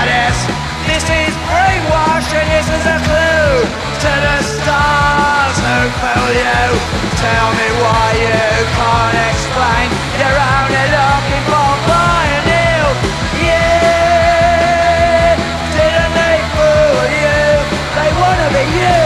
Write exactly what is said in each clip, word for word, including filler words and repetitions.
this. This is brainwash and this is a clue to the stars who fool you. Tell me why you can't explain. You're only looking for buying new. Yeah, didn't they fool you? They wanna be you.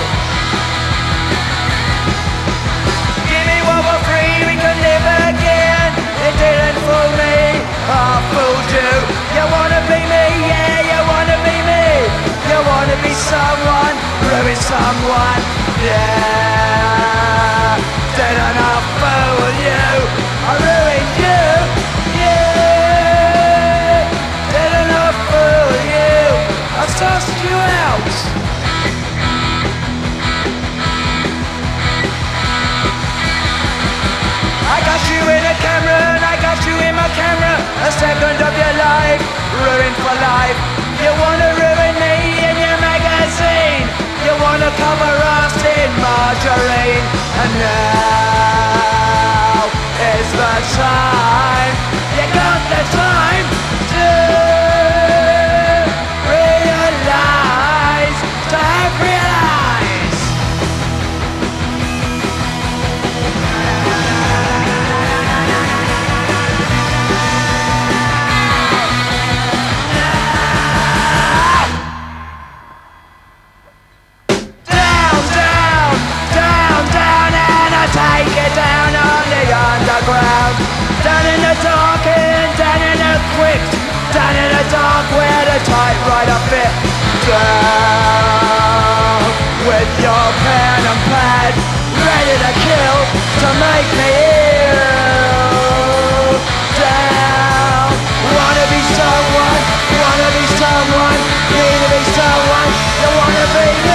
Give me what we're free, we can live again. It didn't fool me, I fooled you. You wanna be me, yeah, you wanna be me. You wanna be someone, ruin someone, yeah. Didn't I fool you? I ruined you, yeah. Didn't I fool you? I sussed you out. I got you in a camera and I got you in my camera. A second of your life, ruined for life. You wanna ruin me in your magazine. You wanna cover us in margarine. And now is the time. You got the time to realize, to have realized. Take it down on the underground. Down in the dark and down in the quick. Down in the dark where the typewriter fit. Down with your pen and pad, ready to kill, to make me ill. Down, wanna be someone, wanna be someone, need to be someone, you wanna be